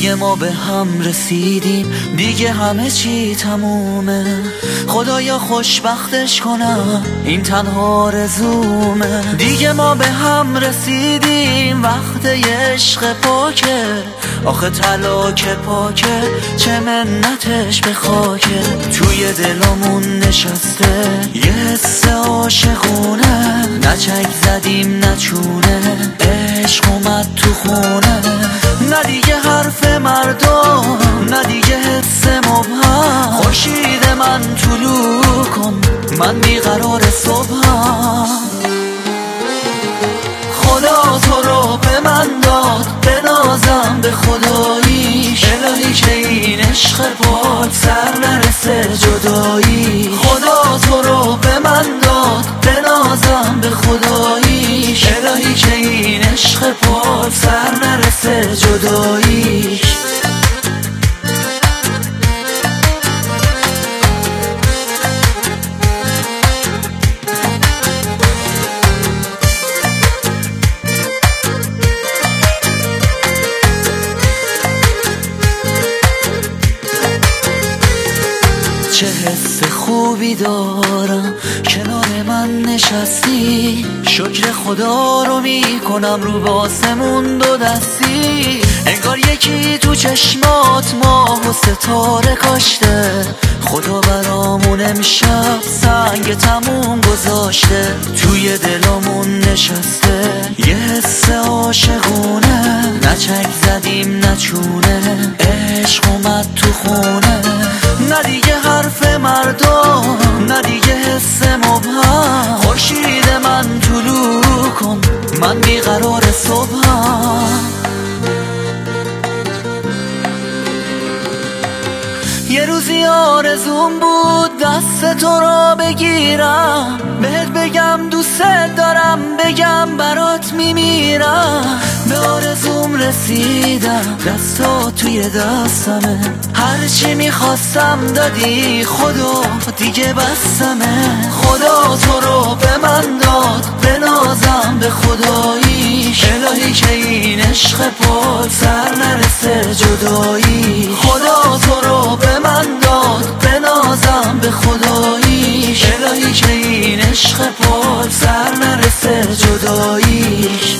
دیگه ما به هم رسیدیم، دیگه همه چی تمومه. خدایا خوشبختش کنم، این تنها آرزومه. دیگه ما به هم رسیدیم، وقت عشق پاکه. آخه طلا که پاکه، چه منتش به خاکه. توی دلمون نشسته یه حس عاشقونه، نه چک زدیم نه چونه، عشق اومد تو خونه. نه دیگه حرف مردم، نه دیگه حس مبهم. خورشید من طلوع کن، من بیقرار صبحم. خدا تو رو به من داد، بنازم به خداییش. الهی که این عشق پاک سر نرسه جدایی. خدا تو رو به من داد، بنازم به خداییش. الهی که این عشق پاک سر نرسه جداییش. چه حس خوبی دارم کنار من نشستی. شکر خدا رو میکنم رو به آسمون دو دستی. انگار یکی تو چشمات ماه و ستاره کاشته. خدا برامون امشب سنگ تموم گذاشته. توی دلمون نشسته یه حس عاشقونه، نه چک زدیم نه چونه، عشق اومد تو خونه. نه دیگه حرف مردم، نه دیگه حس مبهم. خورشید من طلوع کن، من بیقرار صبحم. یه روزی آرزوم بود دست تو را بگیرم، بهت بگم دوست دارم، بگم برات میمیرم. به آرزوم رسیدم، دستا توی دستمه. هرچی میخواستم دادی، خدا دیگه بستمه. خدا تو رو به من داد، بنازم به خداییش. الهی که این عشق پاک سر نرسه جدایی. خدا تو رو به من داد، بنازم به خداییش. الهی که این عشق پاک سر نرسه جداییش.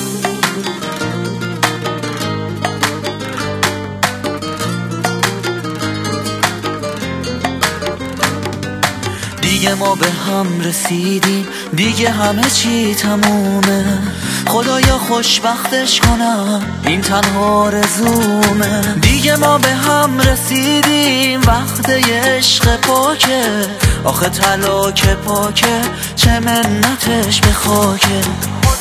دیگه ما به هم رسیدیم، دیگه همه چی تمومه. خدایا خوشبختش کنم، این تنها آرزومه. دیگه ما به هم رسیدیم، وقت عشق پاکه. آخه طلا که پاکه، چه منتش به خاکه.